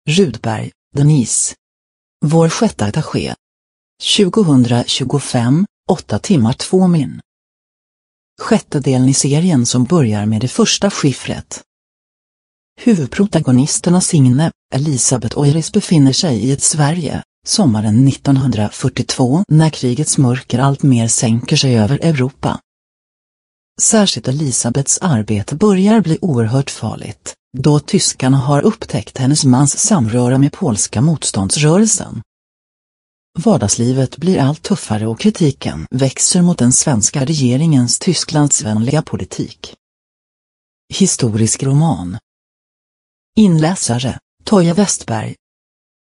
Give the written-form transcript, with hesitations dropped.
Rudberg, Denise. Vår sjätte attaché. 2025, 8 timmar 2 min. Sjätte delen i serien som börjar med det första skiffret. Huvudprotagonisterna Signe, Elisabeth och Iris befinner sig i ett Sverige, sommaren 1942, när krigets mörker allt mer sänker sig över Europa. Särskilt Elisabeths arbete börjar bli oerhört farligt, då tyskarna har upptäckt hennes mans samröre med polska motståndsrörelsen. Vardagslivet blir allt tuffare och kritiken växer mot den svenska regeringens Tysklandsvänliga politik. Historisk roman. Inläsare, Toja Westberg.